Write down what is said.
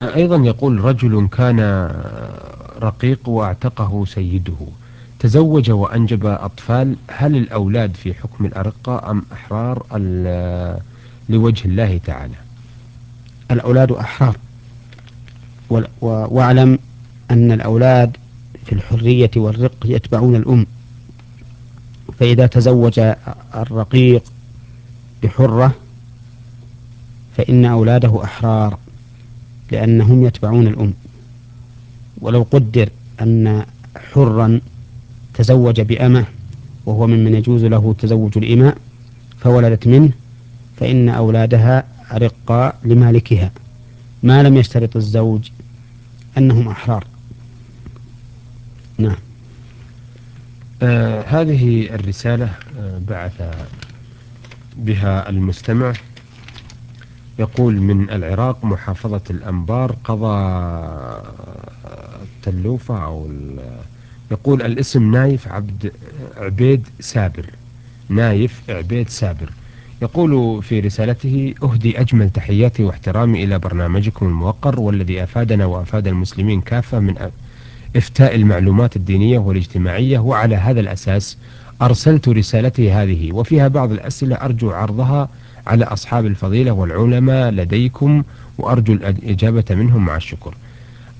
أيضا يقول رجل كان رقيق واعتقه سيده، تزوج وأنجب أطفال، هل الأولاد في حكم الأرقة أم أحرار لوجه الله تعالى؟ الأولاد أحرار، واعلم أن الأولاد في الحرية والرق يتبعون الأم. فإذا تزوج الرقيق بحرة فإن أولاده أحرار لأنهم يتبعون الأم. ولو قدر أن حرا تزوج بأمة وهو ممن يجوز له تزوج الإماء فولدت منه، فإن أولادها أرقاء لمالكها ما لم يشترط الزوج أنهم أحرار. نعم. هذه الرسالة بعث بها المستمع، يقول من العراق محافظة الأنبار قضى التلوفة يقول الاسم نايف عبيد سابر، نايف عبيد سابر. يقول في رسالته: أهدي أجمل تحياتي واحترامي إلى برنامجكم الموقر والذي أفادنا وأفاد المسلمين كافة من إفتاء المعلومات الدينية والاجتماعية، وعلى هذا الأساس أرسلت رسالتي هذه، وفيها بعض الأسئلة أرجو عرضها على أصحاب الفضيلة والعلماء لديكم، وأرجو الإجابة منهم مع الشكر.